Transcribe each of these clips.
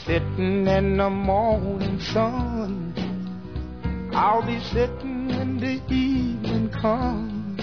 sitting in the morning sun. I'll be sitting when the evening comes,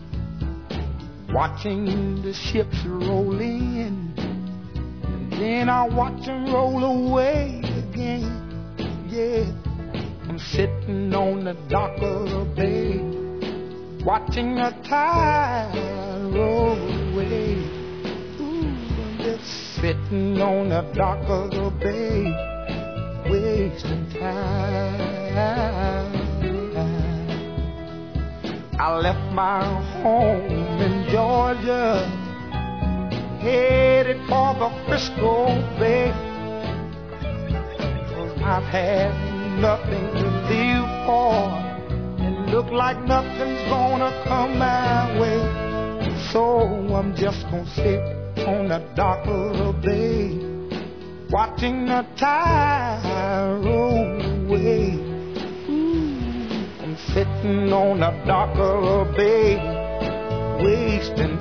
watching the ships roll in, and then I'll watch them roll away again. Yeah, I'm sitting on the dock of the bay, watching the tide roll away. Ooh, I'm just sitting on the dock of the bay, wasting time. I left my home in Georgia, headed for the Frisco Bay, 'cause I've had nothing to live for, and look like nothing's gonna come my way. So I'm just gonna sit on the dock of the bay, watching the tide roll away. I'm sitting on the dock of the bay, wasting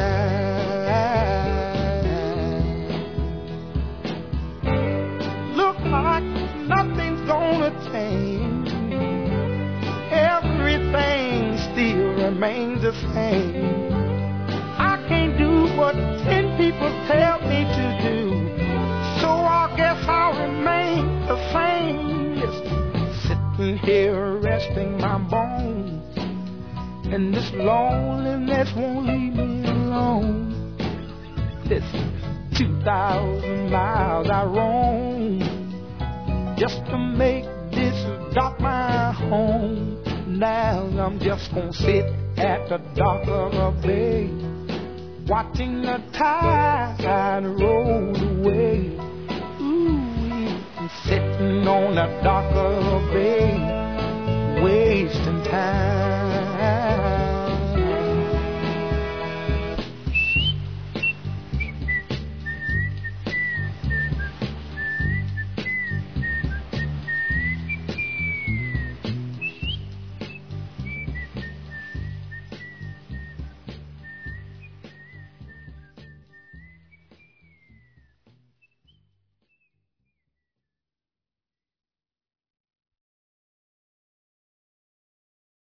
time. Look like nothing's gonna change, everything still remains the same. I can't do what 10 people tell me to do, so I guess I'll remain the same. Listen, sitting here resting my bones, and this loneliness won't leave me alone. Listen, 2,000 miles I roam just to make this dock my home. Now I'm just gonna sit at the dock of the bay, watching the tide roll away. Ooh, I'm sitting on the dock of the bay, wasting time.